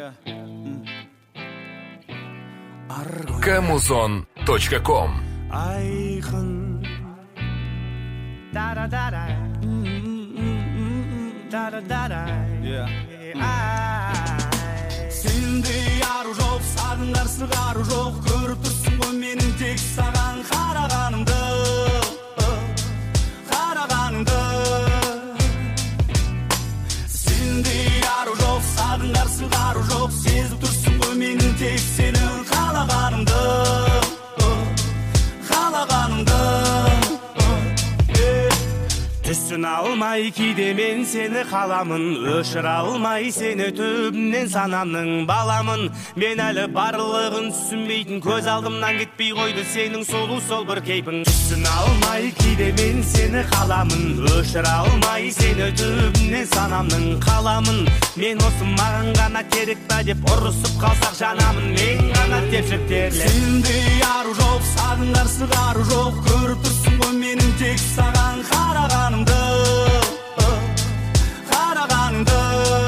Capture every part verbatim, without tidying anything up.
камузон точка ком. Айқын сендей ару жоқ, сағындар сығару жоқ. Көріп тұрсың ғой менің тек саған қарағанымды, қарағанымды. Сендей ару жоқ, сағындар сығару жоқ. Сезіп тұрсың ғой менің тек сенің қалағанымды, қалағанымды. Түсін алмай кейде мен сені қаламын, өшіре алмай сені түбімнен санамның баламын. Мен әлі барлығын түсінбейтін, көз алдымнан кетпей қойды сенің солу сол бір кейпің. Түсін алмай кейде мен сені қаламын, өшіре алмай сені түбімнен санамның қаламын. Мен осы маған ғана керек па деп ұрысып қалсақ жанамын, мен ғана тепшіп терлеп. Сендей ару жоқ, сағындар сығару жоқ. Көріп тұрсың ғой менің тек саған қарағанымды, қарағанымды.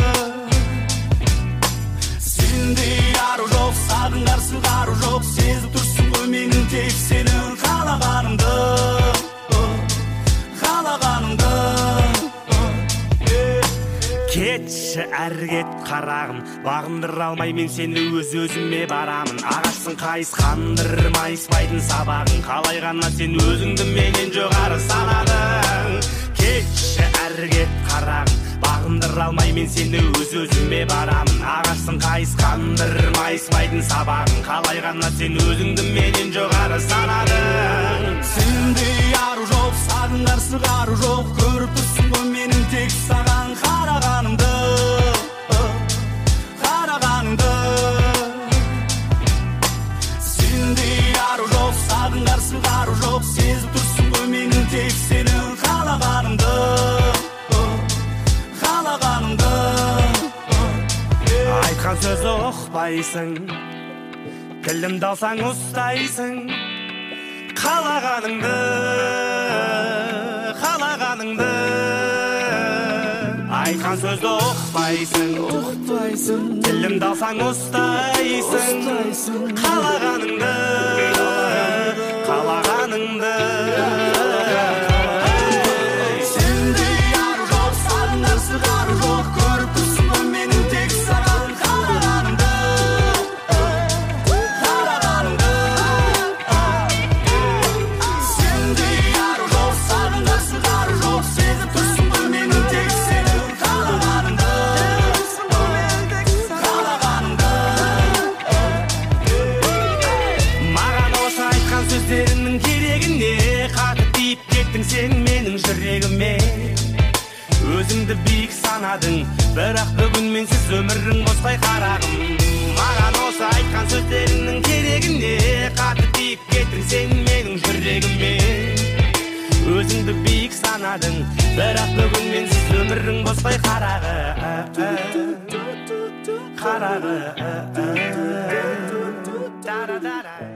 Сендей ару жоқ, сағындар сығару жоқ. Сезіп тұрсың ғой менің тек сенің қалағанымды, қалағанымды. Кетші әрі кет қарағым, бағындыра алмай мен сені өз-өзіме барамын. Ағашсың қайысқандыр майыспайтын сабағың, қалай ғана сен өзіңді менен жоғары санадың. Кетші әрі кет қарағым, бағындыра алмай мен сені өз-өзіме барамын. Ағашсың қайысқандыр майыспайтын сабағың, қалай ғана сен өзіңді менен жоғары санадың. Сендей ару жоқ, сағындар сығару жоқ. Көріп тұрсың ғой менің тек саған қарағанымды, қарағанымды. Сендей ару жоқ, сағындар сығару жоқ. Сезіп тұрсың ғой менің тек сенің қалағанымды, қалағанымды. Айтқан сөзі ұқпайсың, тілімді алсаң ұстайсың. Қалағаныңды, қалағаныңды. Айтқан сөзді ұқпайсың, ұқпайсың. Тілімді алсаң ұстайсың. Қалағаныңды, қалағаныңды. Сендей ару жоқ, сағындар сығару жоқ. Көріп тұрсың ғой менің тек саған қарағанымды, қарағанымды. Сендей ару жоқ, сағындар сығару жоқ. Сезіп тұрсың ғой менің тек сенің қалағанымды, қалағанымды. Маған осы айтқан сөздеріңнің керегі не? Қатып тиіп кеттің сен менің жүрегіме. Өзіңді биік санадың, бірақ бүгін менсіз өмірің босқай қарағым. Маған осы айтқан сөздеріңнің керегі не? Қатып тиіп кеттің сен менің жүрегіме. Өзіңді биік санадың, бірақ бүгін менсіз өмірің босқай қарағы, қарағы.